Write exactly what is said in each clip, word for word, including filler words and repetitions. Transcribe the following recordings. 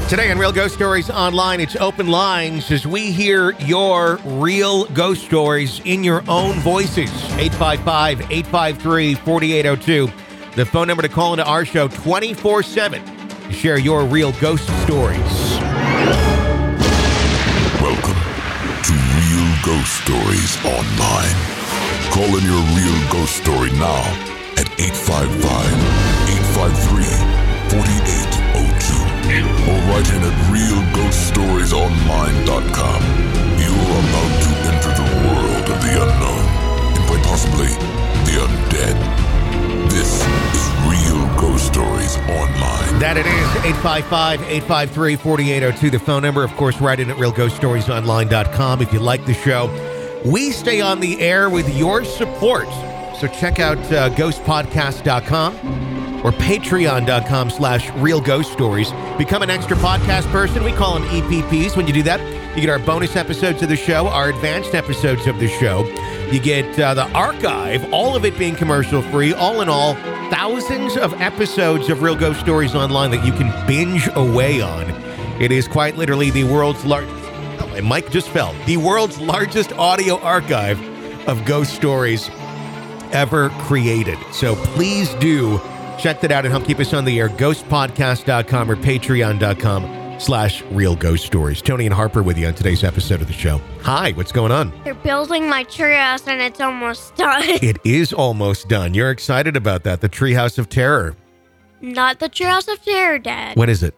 Today on Real Ghost Stories Online, it's open lines as we hear your real ghost stories in your own voices. eight five five, eight five three, four eight zero two. The phone number to call into our show twenty-four seven to share your real ghost stories. Welcome to Real Ghost Stories Online. Call in your real ghost story now at eight five five, eight five three, four eight zero two. Or write in at real ghost stories online dot com. You are about to enter the world of the unknown, and quite possibly the undead. This is Real Ghost Stories Online. That it is, eight five five, eight five three, four eight zero two, the phone number. Of course, write in at real ghost stories online dot com if you like the show. We stay on the air with your support, so check out uh, ghost podcast dot com. or patreon.com slash real ghost stories. Become an extra podcast person. We call them E P Ps. When you do that, you get our bonus episodes of the show, our advanced episodes of the show. You get uh, the archive, all of it being commercial free. All in all, thousands of episodes of Real Ghost Stories Online that you can binge away on. It is quite literally the world's largest, oh, my mic just fell, the world's largest audio archive of ghost stories ever created. So please do check that out and help keep us on the air. ghost podcast dot com or patreon.com slash real ghost stories. Tony and Harper with you on today's episode of the show. Hi, what's going on? They're building my treehouse and it's almost done. It is almost done. You're excited about that. The Treehouse of Terror. Not the Treehouse of Terror, Dad. What is it?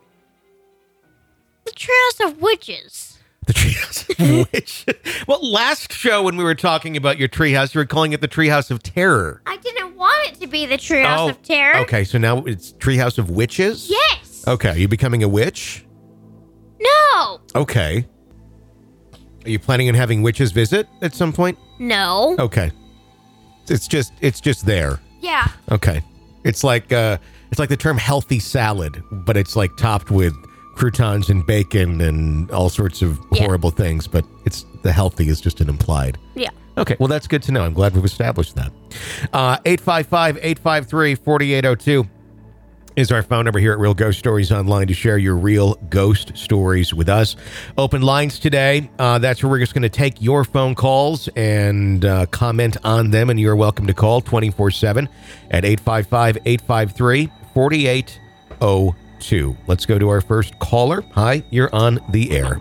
The Treehouse of Witches. The Treehouse of Witches. Well, last show when we were talking about your treehouse, you were calling it the Treehouse of Terror. I didn't want it to be the Treehouse Oh, of Terror. Okay, so now it's Treehouse of Witches? Yes. Okay, are you becoming a witch? No. Okay. Are you planning on having witches visit at some point? No. Okay. It's just it's just there. Yeah. Okay. It's like uh it's like the term healthy salad, but it's like topped with croutons and bacon and all sorts of Yeah. horrible things, but it's the healthy is just an implied. Yeah. Okay, well, that's good to know. I'm glad we've established that. Uh, eight five five, eight five three, four eight zero two is our phone number here at Real Ghost Stories Online to share your real ghost stories with us. Open lines today. Uh, that's where we're just going to take your phone calls and uh, comment on them, and you're welcome to call twenty-four seven at eight five five, eight five three, four eight zero two. Let's go to our first caller. Hi, you're on the air.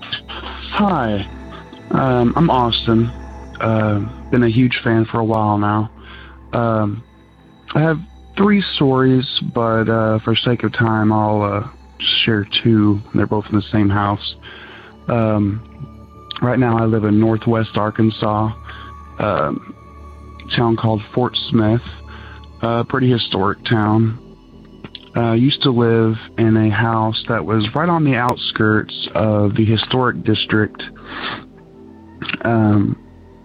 Hi, um, I'm Austin. Uh, been a huge fan for a while now. Um, I have three stories, but uh, for sake of time, I'll uh, share two. They're both in the same house. Um, right now, I live in northwest Arkansas, um, a town called Fort Smith, a pretty historic town. I uh, used to live in a house that was right on the outskirts of the historic district. Um,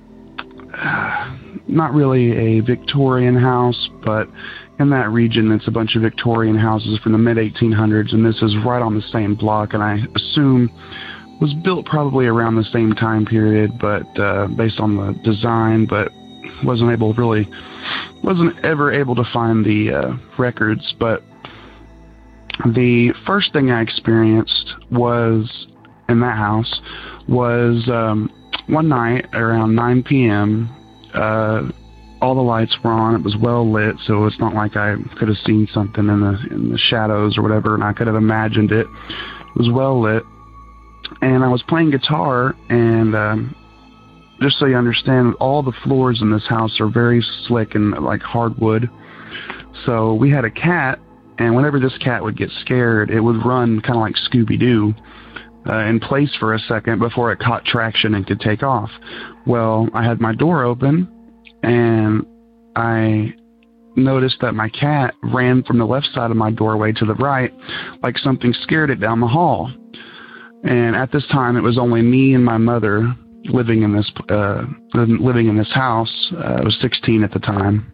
not really a Victorian house, but in that region, it's a bunch of Victorian houses from the mid eighteen hundreds, and this is right on the same block, and I assume was built probably around the same time period, but uh, based on the design, but wasn't able really, wasn't ever able to find the uh, records, but the first thing I experienced was, in that house, was um, one night around nine p.m., uh, all the lights were on, it was well lit, so it's not like I could have seen something in the in the shadows or whatever, and I could have imagined it. It was well lit, and I was playing guitar, and um, just so you understand, all the floors in this house are very slick and like hardwood, so we had a cat. And whenever this cat would get scared, it would run kind of like Scooby-Doo uh, in place for a second before it caught traction and could take off. Well, I had my door open, and I noticed that my cat ran from the left side of my doorway to the right like something scared it down the hall. And at this time, it was only me and my mother living in this uh, living in this house. Uh, I was sixteen at the time.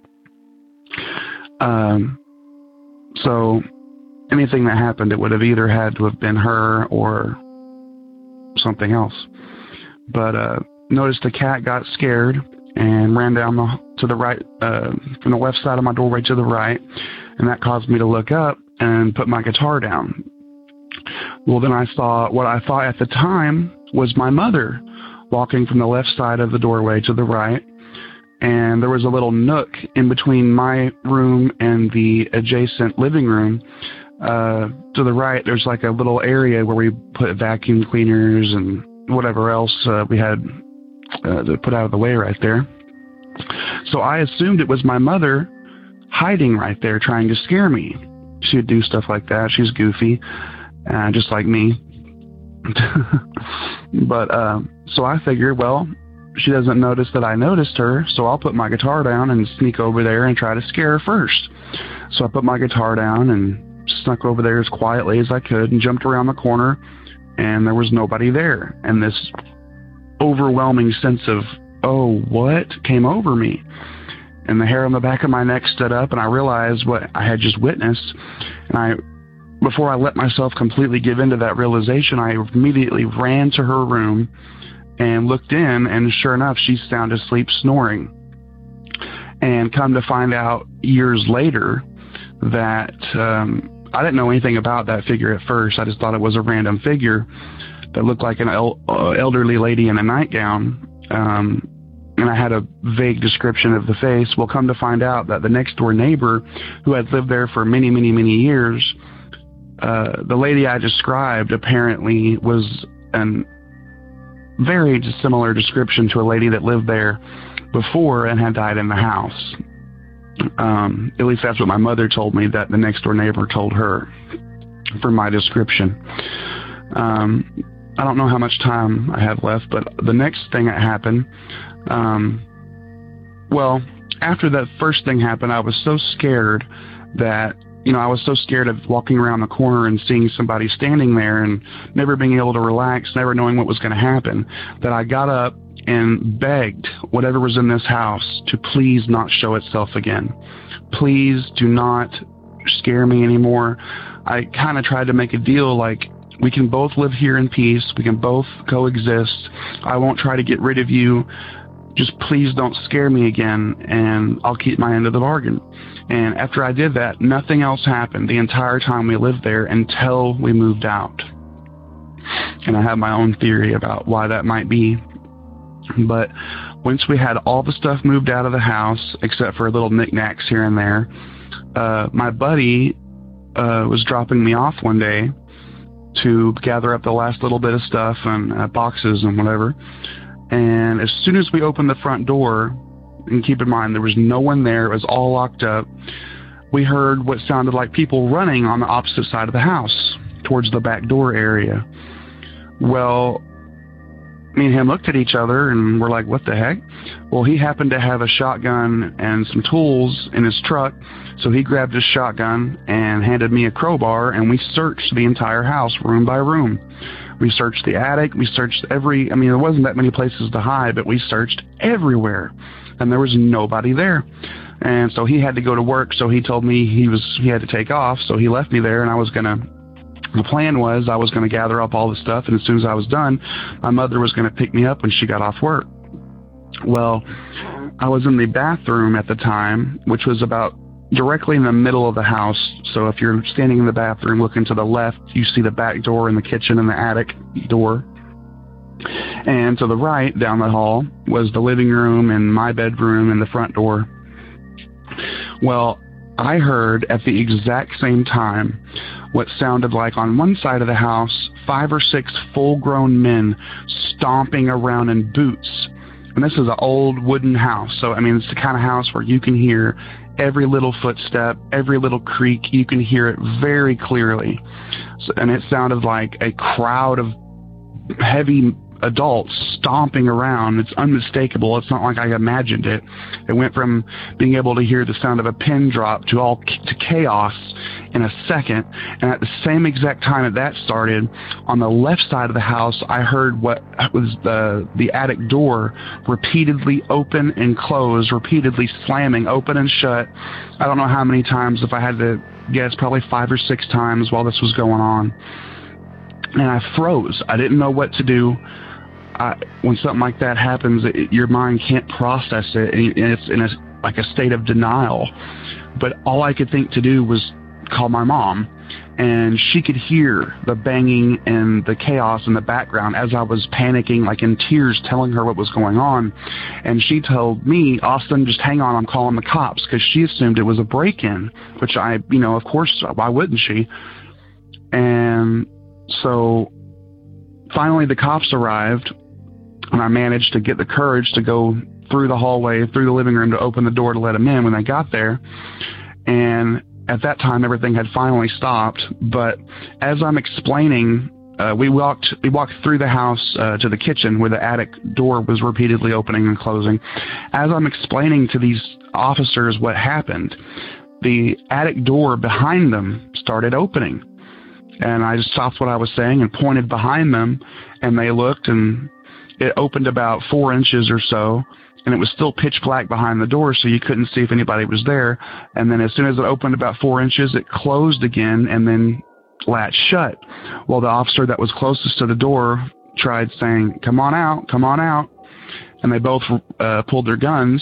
Um. So anything that happened, it would have either had to have been her or something else. But uh, noticed the cat got scared and ran down the, to the right, uh, from the left side of my doorway to the right, and that caused me to look up and put my guitar down. Well, then I saw what I thought at the time was my mother walking from the left side of the doorway to the right. And there was a little nook in between my room and the adjacent living room. Uh, to the right, there's like a little area where we put vacuum cleaners and whatever else uh, we had uh, to put out of the way right there. So I assumed it was my mother hiding right there trying to scare me. She would do stuff like that. She's goofy, uh, just like me. But uh, so I figured, well, she doesn't notice that I noticed her, so I'll put my guitar down and sneak over there and try to scare her first. So I put my guitar down and snuck over there as quietly as I could and jumped around the corner, and there was nobody there. And this overwhelming sense of, oh, what, came over me. And the hair on the back of my neck stood up, and I realized what I had just witnessed. And I, before I let myself completely give into that realization, I immediately ran to her room and looked in, and sure enough, she's sound asleep snoring. And come to find out years later that um, I didn't know anything about that figure at first. I just thought it was a random figure that looked like an el- uh, elderly lady in a nightgown. Um, and I had a vague description of the face. Well, come to find out that the next door neighbor, who had lived there for many, many, many years, uh, the lady I described apparently was an very similar description to a lady that lived there before and had died in the house. Um, at least that's what my mother told me, that the next door neighbor told her for my description. Um, I don't know how much time I have left, but the next thing that happened, um, well, after that first thing happened, I was so scared that, you know, I was so scared of walking around the corner and seeing somebody standing there and never being able to relax, never knowing what was going to happen, that I got up and begged whatever was in this house to please not show itself again. Please do not scare me anymore. I kind of tried to make a deal like, we can both live here in peace. We can both coexist. I won't try to get rid of you. Just please don't scare me again, and I'll keep my end of the bargain. And after I did that, nothing else happened the entire time we lived there until we moved out. And I have my own theory about why that might be. But once we had all the stuff moved out of the house, except for little knickknacks here and there, uh, my buddy uh, was dropping me off one day to gather up the last little bit of stuff and uh, boxes and whatever. And as soon as we opened the front door, and keep in mind there was no one there, it was all locked up, we heard what sounded like people running on the opposite side of the house towards the back door area. Well, me and him looked at each other and we're like, what the heck? Well, he happened to have a shotgun and some tools in his truck, so he grabbed his shotgun and handed me a crowbar, and we searched the entire house room by room. We searched the attic, we searched every, I mean, there wasn't that many places to hide, but we searched everywhere, and there was nobody there. And so he had to go to work, so he told me he was he had to take off, so he left me there, and I was going to, the plan was I was going to gather up all the stuff, and as soon as I was done, my mother was going to pick me up when she got off work. Well, I was in the bathroom at the time, which was about directly in the middle of the house. So if you're standing in the bathroom looking to the left, you see the back door and the kitchen and the attic door. And to the right, down the hall, was the living room and my bedroom and the front door. Well, I heard at the exact same time what sounded like on one side of the house, five or six full-grown men stomping around in boots. And this is an old wooden house. So, I mean, it's the kind of house where you can hear every little footstep, every little creak. You can hear it very clearly. So, and it sounded like a crowd of heavy adults stomping around. It's unmistakable. It's not like I imagined it. It went from being able to hear the sound of a pin drop to all to chaos in a second. And at the same exact time that that started, on the left side of the house, I heard what was the the attic door repeatedly open and close, repeatedly slamming open and shut. I don't know how many times. If I had to guess, probably five or six times while this was going on. And I froze. I didn't know what to do. I, when something like that happens, it, your mind can't process it, and it's in a, like a state of denial. But all I could think to do was call my mom, and she could hear the banging and the chaos in the background as I was panicking, like in tears, telling her what was going on. And she told me, Austin, just hang on, I'm calling the cops, because she assumed it was a break-in, which I, you know, of course, why wouldn't she? And so finally the cops arrived, and I managed to get the courage to go through the hallway, through the living room, to open the door to let them in when they got there. And at that time, everything had finally stopped. But as I'm explaining, uh, we walked we walked through the house uh, to the kitchen, where the attic door was repeatedly opening and closing. As I'm explaining to these officers what happened, the attic door behind them started opening. And I just stopped what I was saying and pointed behind them, and they looked, and it opened about four inches or so. And it was still pitch black behind the door, so you couldn't see if anybody was there. And then as soon as it opened about four inches, it closed again and then latched shut. Well, the officer that was closest to the door tried saying, come on out, come on out. And they both uh, pulled their guns.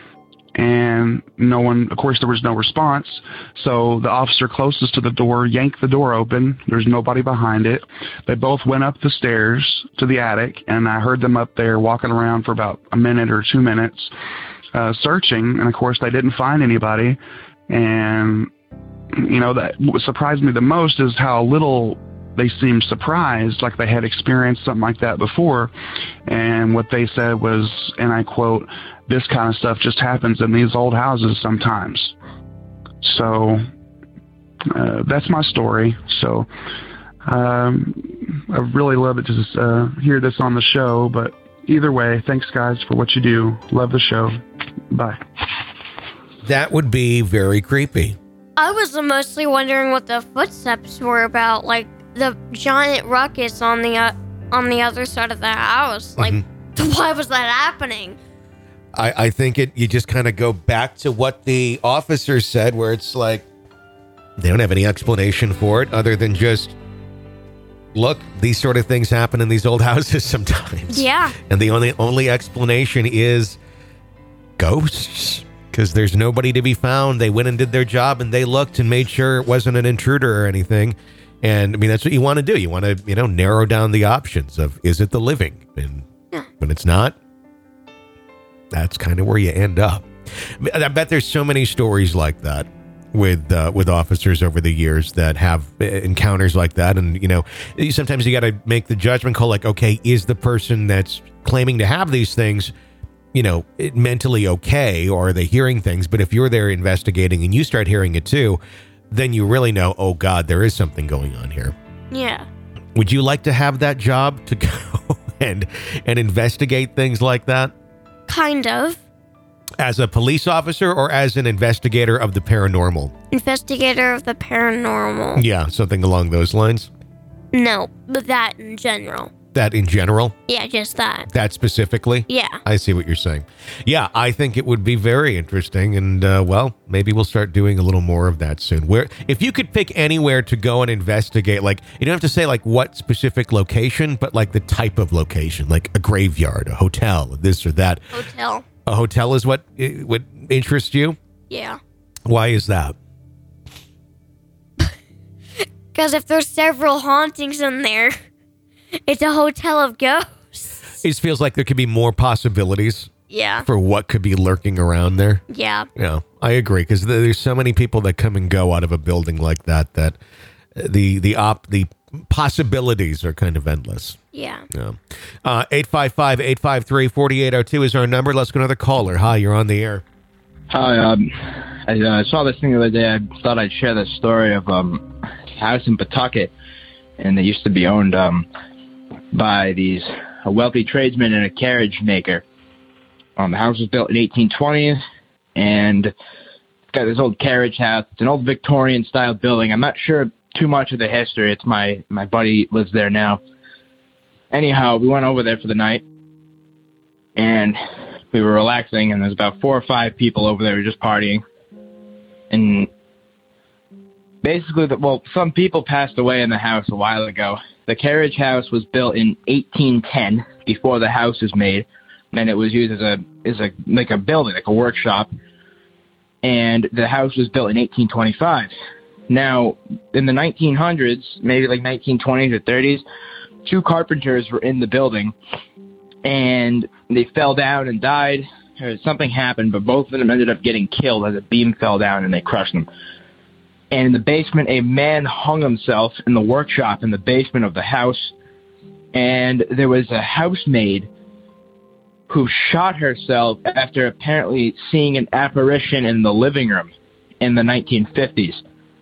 And no one, of course, there was no response. So the officer closest to the door yanked the door open. There's nobody behind it. They both went up the stairs to the attic, and I heard them up there walking around for about a minute or two minutes, uh, searching. And of course, they didn't find anybody. And, you know, that what surprised me the most is how little they seemed surprised, like they had experienced something like that before. And what they said was, and I quote, "This kind of stuff just happens in these old houses sometimes." So uh, that's my story. So um, I really love it to uh, hear this on the show. But either way, thanks, guys, for what you do. Love the show. Bye. That would be very creepy. I was mostly wondering what the footsteps were about, like the giant ruckus on the uh, on the other side of the house. Like, mm-hmm. Why was that happening? I, I think it. You just kind of go back to what the officer said, where it's like they don't have any explanation for it other than just, look, these sort of things happen in these old houses sometimes. Yeah. And the only only explanation is ghosts, because there's nobody to be found. They went and did their job, and they looked and made sure it wasn't an intruder or anything. And I mean, that's what you want to do. You want to, you know, narrow down the options of, is it the living? And yeah. When it's not, that's kind of where you end up. I bet there's so many stories like that with uh, with officers over the years that have encounters like that. And, you know, sometimes you got to make the judgment call, like, okay, is the person that's claiming to have these things, you know, mentally okay, or are they hearing things? But if you're there investigating and you start hearing it too, then you really know, oh God, there is something going on here. Yeah. Would you like to have that job to go and and investigate things like that? Kind of. As a police officer or as an investigator of the paranormal? Investigator of the paranormal. Yeah, something along those lines? No, but that in general. That in general? Yeah, just that. That specifically? Yeah. I see what you're saying. Yeah, I think it would be very interesting. And, uh, well, maybe we'll start doing a little more of that soon. Where, if you could pick anywhere to go and investigate, like, you don't have to say, like, what specific location, but, like, the type of location, like a graveyard, a hotel, this or that. Hotel. A hotel is what would interest you? Yeah. Why is that? Because if there's several hauntings in there, it's a hotel of ghosts. It feels like there could be more possibilities. Yeah. For what could be lurking around there. Yeah. Yeah, I agree, because there's so many people that come and go out of a building like that that the the op the possibilities are kind of endless. Yeah. Yeah. Uh, eight five five, eight five three, four eight zero two is our number. Let's go to another caller. Hi, you're on the air. Hi. Um, I uh, saw this thing the other day. I thought I'd share the story of um, a house in Pawtucket, and it used to be owned um, by these a wealthy tradesman and a carriage maker. Um, the house was built in eighteen twenty, and it's got this old carriage house. It's an old Victorian-style building. I'm not sure too much of the history. It's my, my buddy lives there now. Anyhow, we went over there for the night, and we were relaxing, and there's about four or five people over there just partying. And basically, the, well, some people passed away in the house a while ago. The carriage house was built in eighteen ten, before the house was made, and it was used as a as a like a building, like a workshop. And the house was built in eighteen twenty-five. Now, in the nineteen hundreds, maybe like nineteen twenties or thirties, two carpenters were in the building, and they fell down and died. Or something happened, but both of them ended up getting killed as a beam fell down and they crushed them. And in the basement, a man hung himself in the workshop in the basement of the house, and there was a housemaid who shot herself after apparently seeing an apparition in the living room in the nineteen fifties.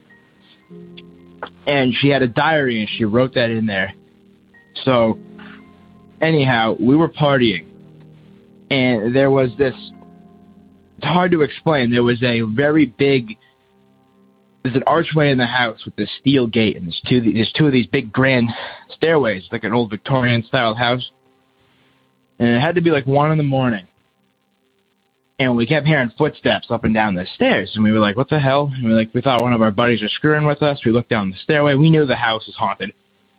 And she had a diary, and she wrote that in there. So, anyhow, we were partying, and there was this, it's hard to explain, there was a very big, there's an archway in the house with this steel gate, and there's two, there's two of these big grand stairways, like an old Victorian-style house. And it had to be like one in the morning. And we kept hearing footsteps up and down the stairs. And we were like, what the hell? And we were like, we thought one of our buddies was screwing with us. We looked down the stairway. We knew the house was haunted.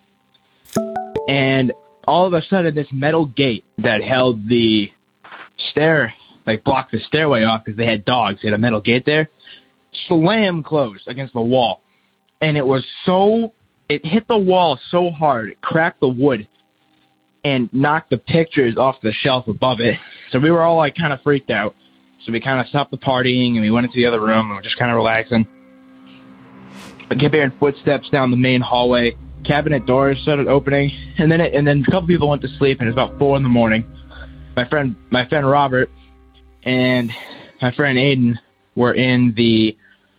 And all of a sudden, this metal gate that held the stair, like blocked the stairway off because they had dogs. They had a metal gate there. Slam closed against the wall. And it was so, it hit the wall so hard, it cracked the wood and knocked the pictures off the shelf above it. So we were all like kind of freaked out. So we kind of stopped the partying and we went into the other room and we were just kind of relaxing. I kept hearing footsteps down the main hallway. Cabinet doors started opening, and then it, and then a couple people went to sleep, and it was about four in the morning. My friend, my friend Robert, and my friend Aiden were in the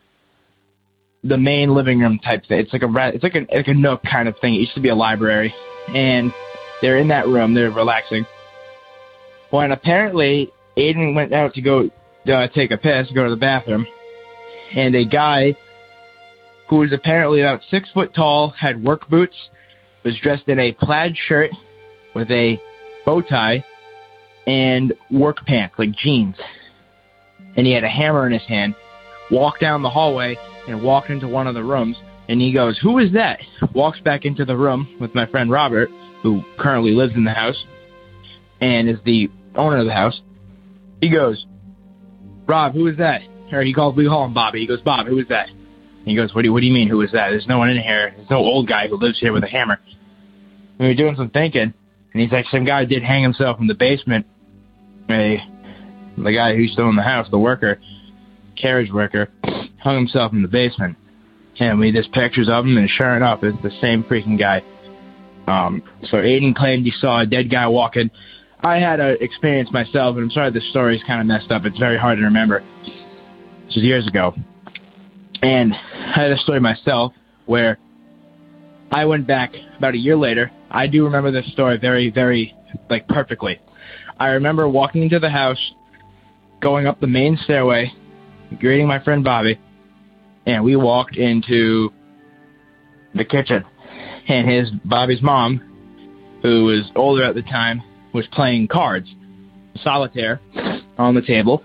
the main living room type thing. It's like a it's like a like a nook kind of thing. It used to be a library, and they're in that room. They're relaxing. Well, and apparently Aiden went out to go uh, take a piss, go to the bathroom, and a guy who was apparently about six foot tall, had work boots, was dressed in a plaid shirt with a bow tie and work pants, like jeans. And he had a hammer in his hand, walked down the hallway and walked into one of the rooms. And he goes, "Who is that?" Walks back into the room with my friend Robert, who currently lives in the house and is the owner of the house. He goes, "Rob, who is that?" Or he calls, we call him Bobby. He goes, "Bob, who is that?" And he goes, what do, you, what do you mean, who is that? There's no one in here. There's no old guy who lives here with a hammer. And we were doing some thinking, and he's like, some guy did hang himself in the basement. A, the guy who's still in the house, the worker, carriage worker, hung himself in the basement. And we just pictures of him, and sure enough, it's the same freaking guy. Um, so Aiden claimed he saw a dead guy walking. I had an experience myself, and I'm sorry this story's kind of messed up. It's very hard to remember. This was years ago. And I had a story myself where I went back about a year later. I do remember this story very, very, like, perfectly. I remember walking into the house, going up the main stairway, greeting my friend Bobby, and we walked into the kitchen. And his, Bobby's mom, who was older at the time, was playing cards, solitaire, on the table.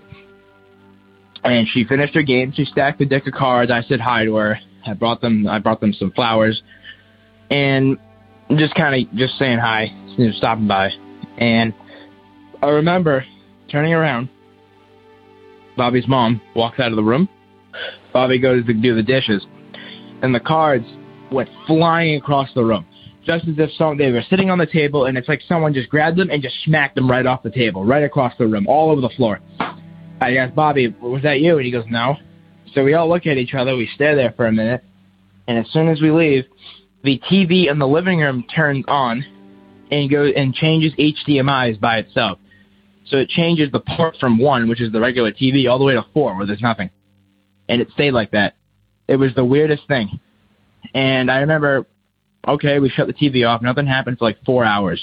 And she finished her game. She stacked a deck of cards. I said hi to her. I brought them. I brought them some flowers, and just kind of just saying hi, you know, stopping by. And I remember turning around. Bobby's mom walks out of the room. Bobby goes to do the dishes, and the cards went flying across the room, just as if some, they were sitting on the table, and it's like someone just grabbed them and just smacked them right off the table, right across the room, all over the floor. I asked Bobby, was that you? And he goes, no. So we all look at each other. We stare there for a minute. And as soon as we leave, the T V in the living room turns on and goes and changes H D M Is by itself. So it changes the port from one, which is the regular T V, all the way to four, where there's nothing. And it stayed like that. It was the weirdest thing. And I remember, okay, we shut the T V off. Nothing happened for like four hours.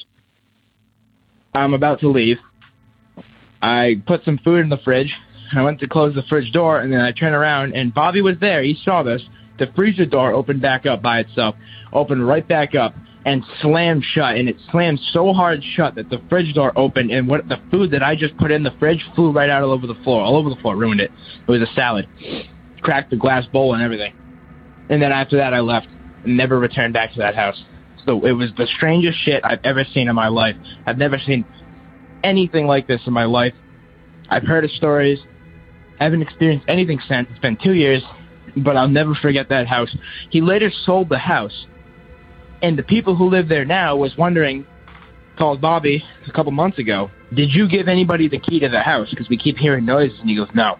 I'm about to leave. I put some food in the fridge. I went to close the fridge door, and then I turned around, and Bobby was there. He saw this. The freezer door opened back up by itself, opened right back up, and slammed shut. And it slammed so hard shut that the fridge door opened, and what the food that I just put in the fridge flew right out all over the floor. All over the floor, ruined it. It was a salad. Cracked the glass bowl and everything. And then after that, I left and never returned back to that house. So it was the strangest shit I've ever seen in my life. I've never seen anything like this in my life. I've heard of stories. I haven't experienced anything since. It's been two years. but I'll never forget that house. He later sold the house, and the people who live there now was wondering, called Bobby a couple months ago, did you give anybody the key to the house? Because we keep hearing noises, and he goes, no.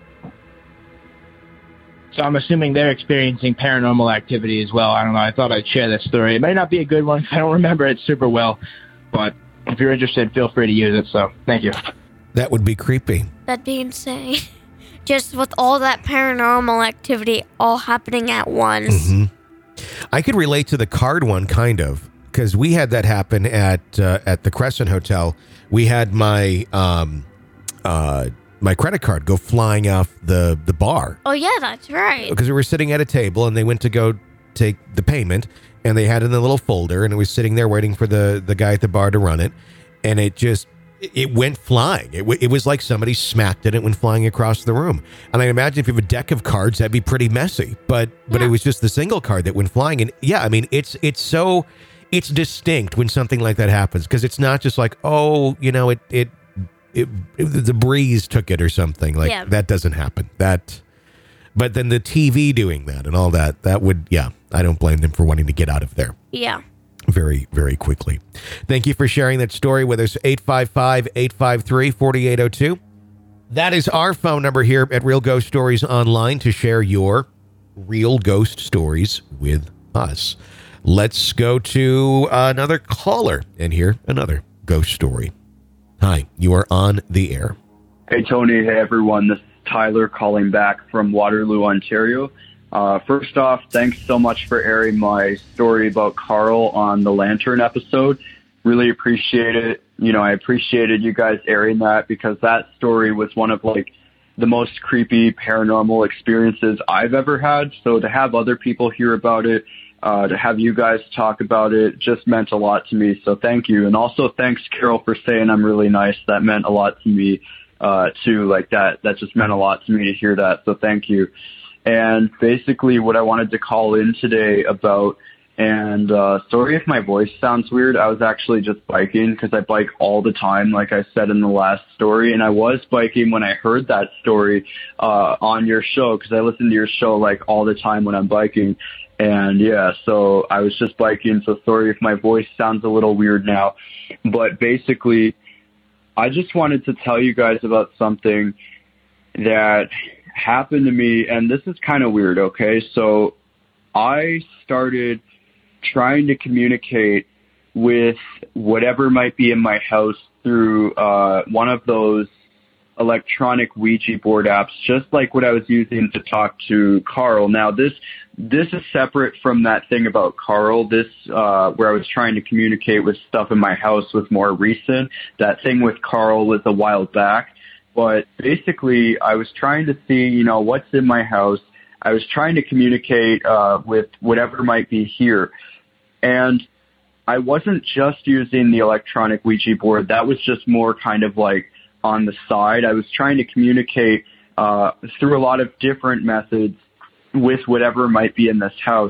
So I'm assuming they're experiencing paranormal activity as well. I don't know. I thought I'd share that story. It may not be a good one. I don't remember it super well, but if you're interested, feel free to use it. So thank you. That would be creepy. That'd be insane. Just with all that paranormal activity all happening at once. Mm-hmm. I could relate to the card one, kind of, because we had that happen at uh, at the Crescent Hotel. We had my um, uh, my credit card go flying off the, the bar. Oh, yeah, that's right. Because we were sitting at a table, and they went to go take the payment, and they had it in a little folder, and it was sitting there waiting for the, the guy at the bar to run it, and it just... it went flying. It, w- it was like somebody smacked it. It went flying across the room. And I imagine if you have a deck of cards, that'd be pretty messy. But but Yeah. it was just the single card that went flying. And yeah, I mean, it's it's so it's distinct when something like that happens, because it's not just like, oh, you know, it it, it it the breeze took it or something. Like Yeah. that doesn't happen. That. But then the T V doing that and all that, that would, yeah, I don't blame them for wanting to get out of there Yeah. very, very quickly. Thank you for sharing that story with us. eight five five, eight five three, four eight zero two. That is our phone number here at Real Ghost Stories Online to share your real ghost stories with us. Let's go to another caller and hear another ghost story. Hi, you are on the air. Hey, Tony. Hey, everyone. This is Tyler calling back from Waterloo, Ontario. Uh, first off, thanks so much for airing my story about Carl on the Lantern episode. Really appreciate it. You know, I appreciated you guys airing that, because that story was one of, like, the most creepy paranormal experiences I've ever had. So to have other people hear about it, uh, to have you guys talk about it, just meant a lot to me. So thank you. And also thanks, Carol, for saying I'm really nice. That meant a lot to me, uh, too. Like, that, that just meant a lot to me to hear that. So thank you. And basically what I wanted to call in today about, and uh, sorry if my voice sounds weird, I was actually just biking, because I bike all the time, like I said in the last story. And I was biking when I heard that story uh, on your show, because I listen to your show like all the time when I'm biking. And yeah, so I was just biking, so sorry if my voice sounds a little weird now. But basically, I just wanted to tell you guys about something that happened to me, and this is kind of weird, okay? So I started trying to communicate with whatever might be in my house through uh, one of those electronic Ouija board apps, just like what I was using to talk to Carl. Now, this this is separate from that thing about Carl. This, uh, where I was trying to communicate with stuff in my house, was more recent. That thing with Carl was a while back. But basically, I was trying to see, you know, what's in my house. I was trying to communicate uh, with whatever might be here. And I wasn't just using the electronic Ouija board. That was just more kind of like on the side. I was trying to communicate uh, through a lot of different methods with whatever might be in this house.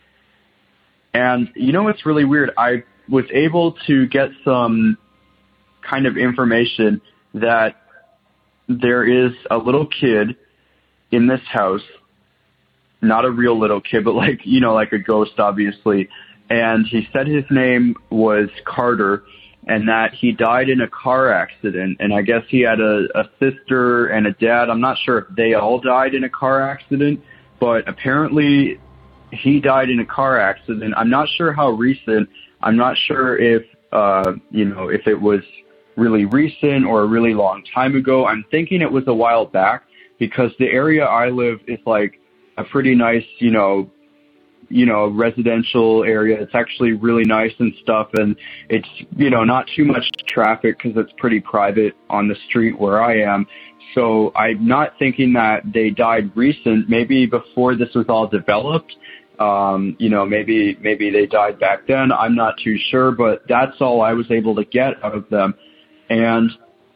And you know what's really weird? I was able to get some kind of information that there is a little kid in this house, not a real little kid, but like, you know, like a ghost, obviously. And he said his name was Carter, and that he died in a car accident. And I guess he had a, a sister and a dad. I'm not sure if they all died in a car accident, but apparently he died in a car accident. I'm not sure how recent. I'm not sure if, uh, you know, if it was really recent or a really long time ago. I'm thinking it was a while back, because the area I live is like a pretty nice, you know, you know, residential area. It's actually really nice and stuff. And it's, you know, not too much traffic, because it's pretty private on the street where I am. So I'm not thinking that they died recent, maybe before this was all developed. Um, you know, maybe, maybe they died back then. I'm not too sure, but that's all I was able to get out of them. And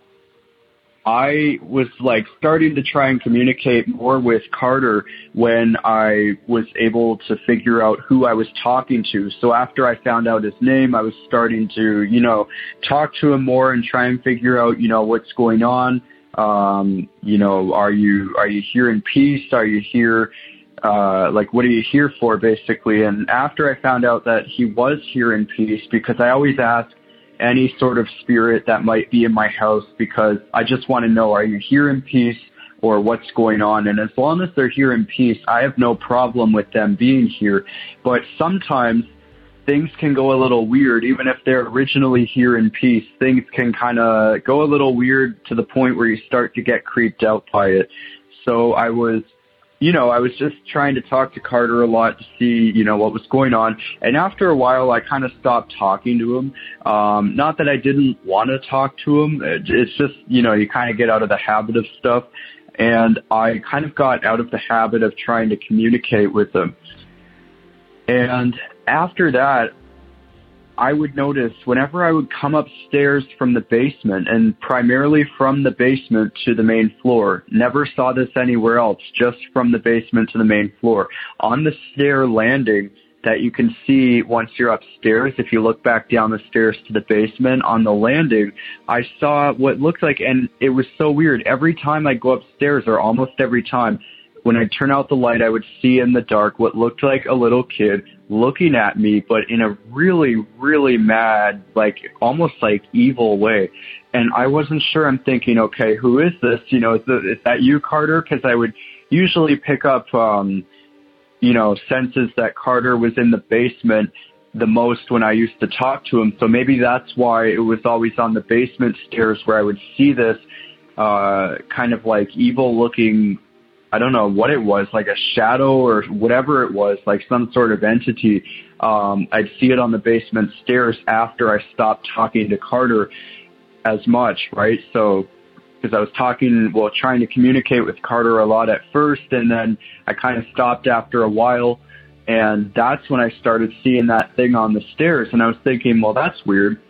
I was like starting to try and communicate more with Carter when I was able to figure out who I was talking to. So after I found out his name, I was starting to, you know, talk to him more and try and figure out, you know, what's going on. Um, you know, are you, are you here in peace? Are you here, uh, like, what are you here for, basically? And after I found out that he was here in peace, because I always ask any sort of spirit that might be in my house, because I just want to know, are you here in peace or what's going on? And as long as they're here in peace, I have no problem with them being here. But sometimes things can go a little weird. Even if they're originally here in peace, things can kind of go a little weird to the point where you start to get creeped out by it. So I was, you know, I was just trying to talk to Carter a lot to see, you know, what was going on. And after a while, I kind of stopped talking to him. Um, not that I didn't want to talk to him. It's just, you know, you kind of get out of the habit of stuff. And I kind of got out of the habit of trying to communicate with him. And after that, I would notice whenever I would come upstairs from the basement, and primarily from the basement to the main floor, never saw this anywhere else, just from the basement to the main floor, on the stair landing that you can see once you're upstairs, if you look back down the stairs to the basement, on the landing, I saw what looked like, and it was so weird, every time I go upstairs, or almost every time, when I turn out the light, I would see in the dark what looked like a little kid looking at me, but in a really, really mad, like almost like evil way. And I wasn't sure. I'm thinking, okay, who is this? You know, is, the, is that you, Carter? Because I would usually pick up, um, you know, senses that Carter was in the basement the most when I used to talk to him. So maybe that's why it was always on the basement stairs where I would see this uh, kind of like evil looking, I don't know what it was, like a shadow or whatever it was, like some sort of entity. Um, I'd see it on the basement stairs after I stopped talking to Carter as much, right? So, because I was talking, well, trying to communicate with Carter a lot at first, and then I kind of stopped after a while, and that's when I started seeing that thing on the stairs, and I was thinking, well, that's weird.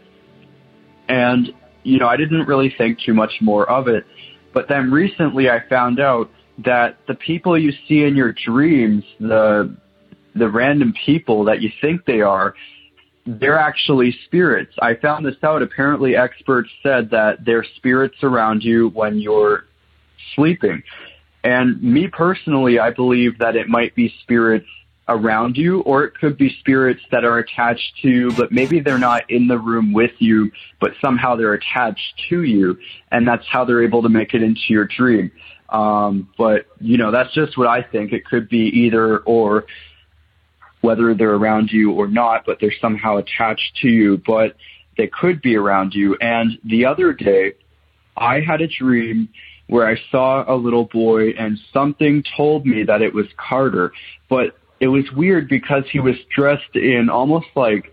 And, you know, I didn't really think too much more of it. But then recently I found out that the people you see in your dreams, the the random people that you think they are, they're actually spirits. I found this out. Apparently experts said that they're spirits around you when you're sleeping. And me personally, I believe that it might be spirits around you, or it could be spirits that are attached to you, but maybe they're not in the room with you, but somehow they're attached to you, and that's how they're able to make it into your dream. Um, but, you know, that's just what I think. It could be either or, whether they're around you or not, but they're somehow attached to you, but they could be around you. And the other day, I had a dream where I saw a little boy, and something told me that it was Carter. But it was weird because he was dressed in almost like,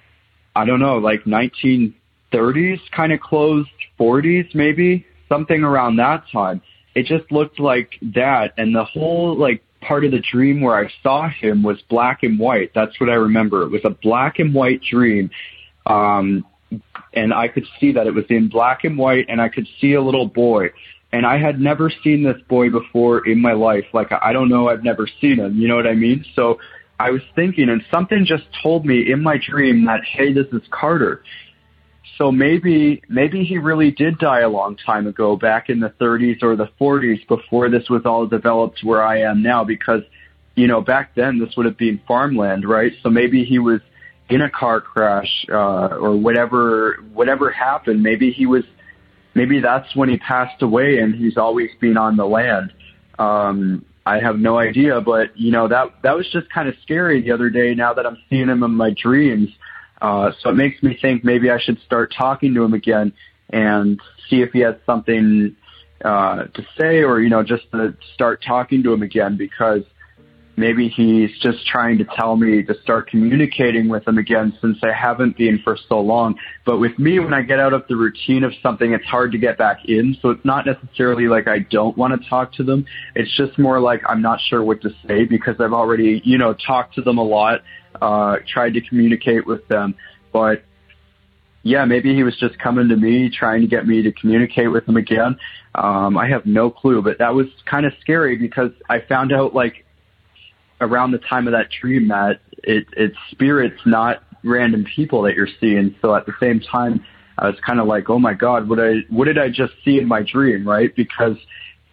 I don't know, like nineteen thirties kind of clothes, forties maybe, something around that time. It just looked like that, and the whole, like, part of the dream where I saw him was black and white. That's what I remember. It was a black and white dream, um, and I could see that it was in black and white, and I could see a little boy, and I had never seen this boy before in my life. Like, I don't know, I've never seen him, you know what I mean? So I was thinking, and something just told me in my dream that, hey, this is Carter. So maybe maybe he really did die a long time ago, back in the thirties or the forties, before this was all developed where I am now, because, you know, back then this would have been farmland, right? So maybe he was in a car crash uh, or whatever whatever happened. Maybe he was, maybe that's when he passed away, and he's always been on the land. Um, I have no idea, but, you know, that that was just kind of scary the other day, now that I'm seeing him in my dreams. Uh, so it makes me think maybe I should start talking to him again and see if he has something uh, to say, or, you know, just to start talking to him again, because maybe he's just trying to tell me to start communicating with him again, since I haven't been for so long. But with me, when I get out of the routine of something, it's hard to get back in. So it's not necessarily like I don't want to talk to them. It's just more like I'm not sure what to say, because I've already, you know, talked to them a lot. Uh, tried to communicate with them, but yeah, maybe he was just coming to me, trying to get me to communicate with him again. Um, I have no clue, but that was kind of scary, because I found out, like, around the time of that dream that it, it's spirits, not random people that you're seeing. So at the same time, I was kind of like, oh my God, what I, what did I just see in my dream? Right. Because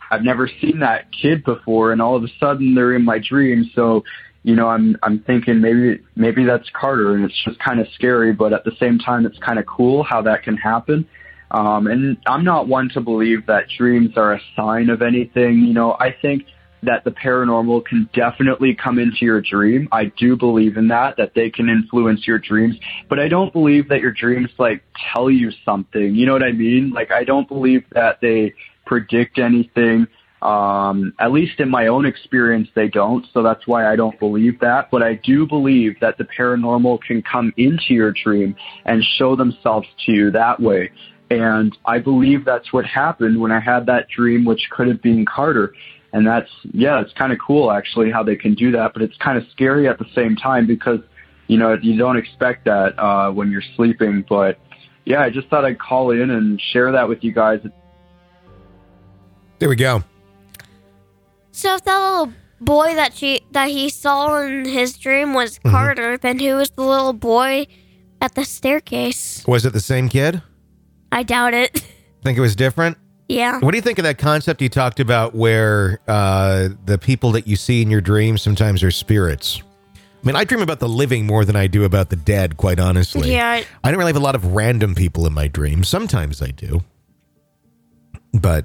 I've never seen that kid before, and all of a sudden they're in my dream. So, you know, I'm I'm thinking maybe maybe that's Carter, and it's just kind of scary, but at the same time, it's kind of cool how that can happen. Um, and I'm not one to believe that dreams are a sign of anything. You know, I think that the paranormal can definitely come into your dream. I do believe in that, that they can influence your dreams, but I don't believe that your dreams like tell you something. You know what I mean? Like, I don't believe that they predict anything. Um, at least in my own experience, they don't. So that's why I don't believe that. But I do believe that the paranormal can come into your dream and show themselves to you that way. And I believe that's what happened when I had that dream, which could have been Carter. And that's, yeah, it's kind of cool, actually, how they can do that. But it's kind of scary at the same time because, you know, you don't expect that uh, when you're sleeping. But, yeah, I just thought I'd call in and share that with you guys. There we go. So if that little boy that she that he saw in his dream was Carter, mm-hmm. then who was the little boy at the staircase? Was it the same kid? I doubt it. Think it was different? Yeah. What do you think of that concept you talked about where uh, the people that you see in your dreams sometimes are spirits? I mean, I dream about the living more than I do about the dead, quite honestly. Yeah. I don't really have a lot of random people in my dreams. Sometimes I do. But,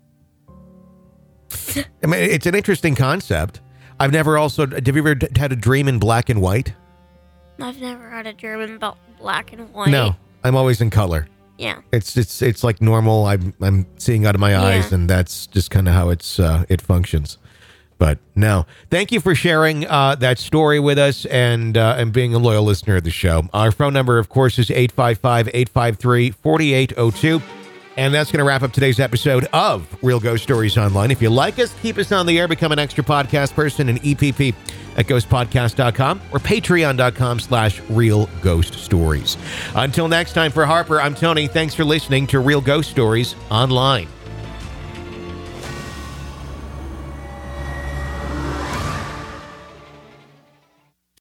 I mean, it's an interesting concept. I've never also, have you ever had a dream in black and white? I've never had a dream about black and white. No, I'm always in color. Yeah. It's it's it's like normal. I'm I'm seeing out of my eyes, yeah. and that's just kind of how it's uh, it functions. But no, thank you for sharing uh, that story with us and uh, and being a loyal listener of the show. Our phone number, of course, is eight five five, eight five three, four eight zero two. And that's going to wrap up today's episode of Real Ghost Stories Online. If you like us, keep us on the air, become an extra podcast person, and E P P at ghost podcast dot com or patreon dot com slash real ghost stories. Until next time, for Harper, I'm Tony. Thanks for listening to Real Ghost Stories Online.